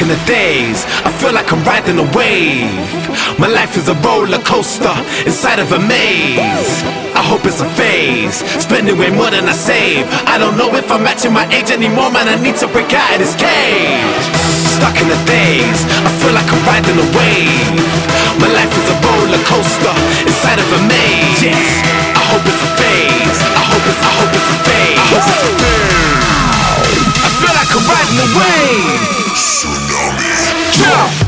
in the days, I feel like I'm riding a wave. My life is a roller coaster inside of a maze. I hope it's a phase, spending way more than I save. I don't know if I'm matching my age anymore, man, I need to break out of this cage. Stuck in the days, I feel like I'm riding a wave. My life is a roller coaster inside of a maze. Yes, I hope it's a phase, I hope it's a phase. I hope it's a phase. I feel like I'm riding a wave. Tsunami. Jump.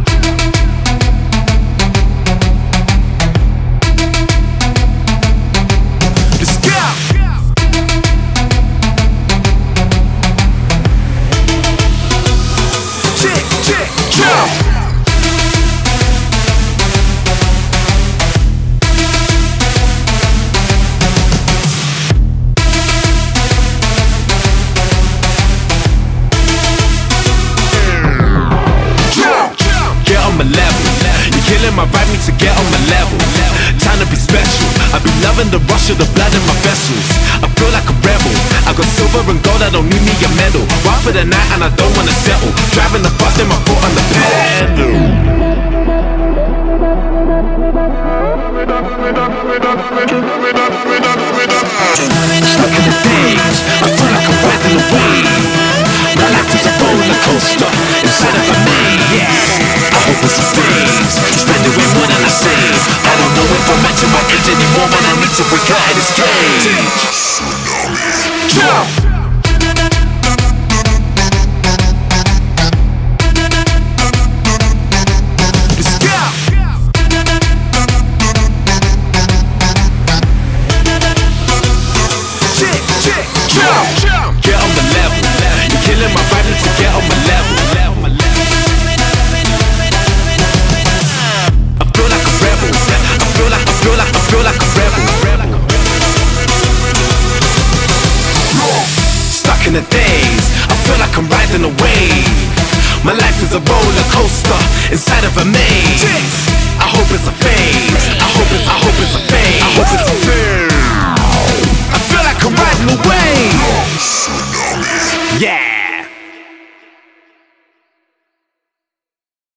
My vibe needs to get on my level. Time to be special. I be loving the rush of the blood in my vessels. I feel like a rebel. I got silver and gold, I don't need me a medal. Wild for the night and I don't wanna settle. Driving the bus, then my foot on the pedal. Stuck in the stage, I feel like I'm riding a wave. My life is a roller coaster inside of a maze. Yes, I hope it's a phase. Spending way more than I save. I don't know if I'm matching my age anymore, man, I need to break out of this cage. Tsunami. Jump. In the days, I feel like I'm riding a wave. My life is a roller coaster inside of a maze. I hope it's a phase. I hope it's a phase.